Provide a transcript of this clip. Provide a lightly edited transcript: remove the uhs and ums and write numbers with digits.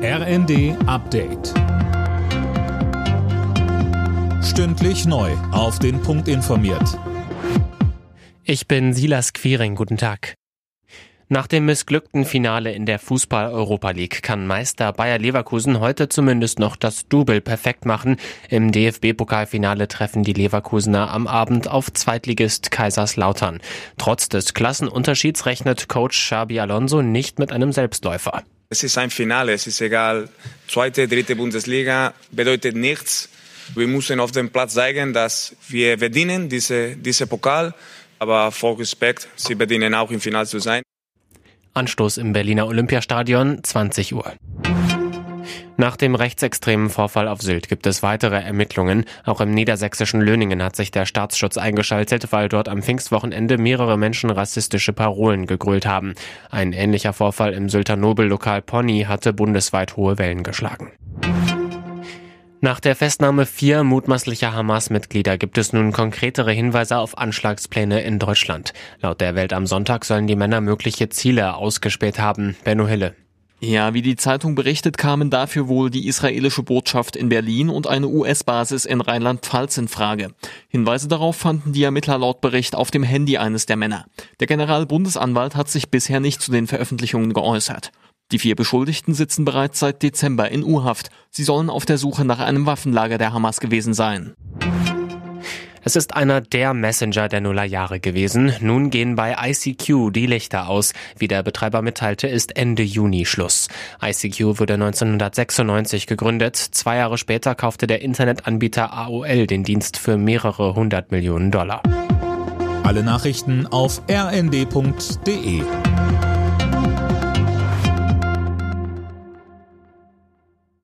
RND Update. Stündlich neu auf den Punkt informiert. Ich bin Silas Quiring, guten Tag. Nach dem missglückten Finale in der Fußball-Europa League kann Meister Bayer Leverkusen heute zumindest noch das Double perfekt machen. Im DFB-Pokalfinale treffen die Leverkusener am Abend auf Zweitligist Kaiserslautern. Trotz des Klassenunterschieds rechnet Coach Xabi Alonso nicht mit einem Selbstläufer. Es ist ein Finale, es ist egal, zweite, dritte Bundesliga, bedeutet nichts. Wir müssen auf dem Platz zeigen, dass wir verdienen diese Pokal, aber voll Respekt, sie verdienen auch im Finale zu sein. Anstoß im Berliner Olympiastadion, 20 Uhr. Nach dem rechtsextremen Vorfall auf Sylt gibt es weitere Ermittlungen. Auch im niedersächsischen Löningen hat sich der Staatsschutz eingeschaltet, weil dort am Pfingstwochenende mehrere Menschen rassistische Parolen gegrölt haben. Ein ähnlicher Vorfall im Sylter Nobellokal Pony hatte bundesweit hohe Wellen geschlagen. Nach der Festnahme 4 mutmaßlicher Hamas-Mitglieder gibt es nun konkretere Hinweise auf Anschlagspläne in Deutschland. Laut der Welt am Sonntag sollen die Männer mögliche Ziele ausgespäht haben. Benno Hille. Ja, wie die Zeitung berichtet, kamen dafür wohl die israelische Botschaft in Berlin und eine US-Basis in Rheinland-Pfalz in Frage. Hinweise darauf fanden die Ermittler laut Bericht auf dem Handy eines der Männer. Der Generalbundesanwalt hat sich bisher nicht zu den Veröffentlichungen geäußert. Die 4 Beschuldigten sitzen bereits seit Dezember in U-Haft. Sie sollen auf der Suche nach einem Waffenlager der Hamas gewesen sein. Es ist einer der Messenger der Nullerjahre gewesen. Nun gehen bei ICQ die Lichter aus. Wie der Betreiber mitteilte, ist Ende Juni Schluss. ICQ wurde 1996 gegründet. 2 Jahre später kaufte der Internetanbieter AOL den Dienst für mehrere 100 Millionen $. Alle Nachrichten auf rnd.de.